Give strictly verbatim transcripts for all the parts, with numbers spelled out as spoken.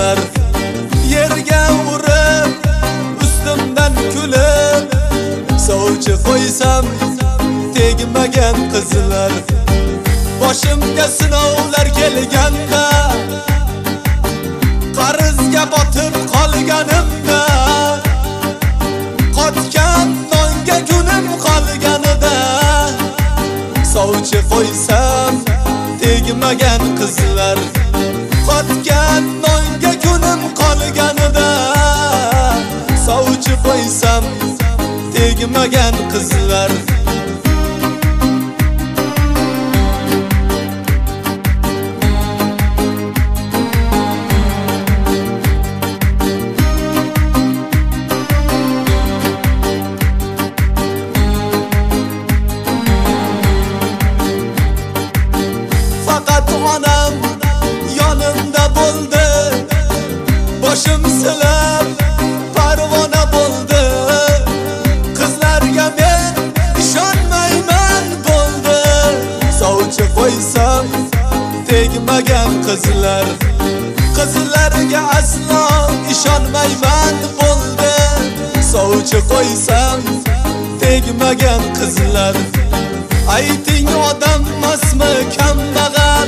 qizlar yerga urib ustimdan kulib sovchi qo'ysam tegmagan qizlar boshimga sinovlar kelganda qarzga botib qolganimda qotgan nonga kunim qolganida sovchi qo'ysam tegmagan qizlar qotgan nonga kunim qolganida sovchi qo'ysam tegmagan qizlar onam yonimda bo'ldi boshim silab parvona bo'ldi qizlarga men ishonmayman bo'ldi sovchi qo'ysam tegmagan qizlar qizlarga aslo ishonmayman bo'ldi sovchi qo'ysam tegmagan qizlar ayting odam emasmi kambag'al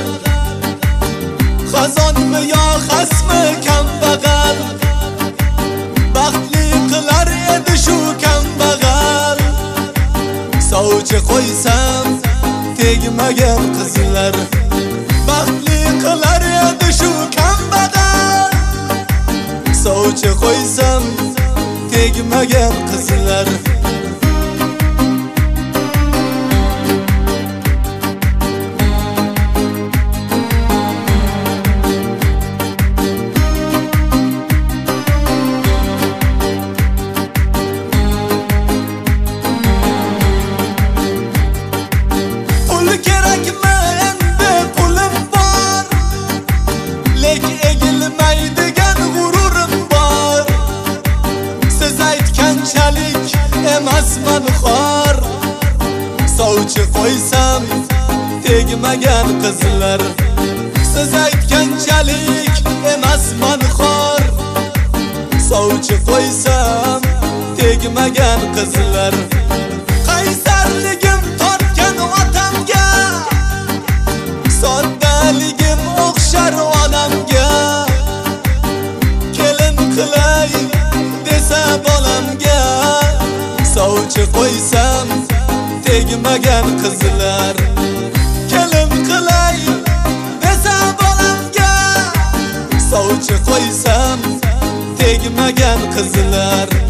xazonmi yo xasmi kambag'al baxtli qilar edi shu kambag'al sovchi qo'ysam tegmagan qizlar baxtli qilar edi shu kambag'al sovchi qo'ysam tegmagan qizlar kerakmi endi pulim bor lek egilmaydigan g'ururim bor siz aytganchalik emasman xor sovchi qo'ysam tegmagan qizlar siz aytganchalik emasman xor sovchi qo'ysam tegmagan qizlar qaysarligim tortgan otamga soddaligim o'xshar onamga kelin qilay desa bolamga sovchi qo'ysam tegmagan qizlar kelin qilay desa bolamga sovchi qo'ysam tegmagan qizlar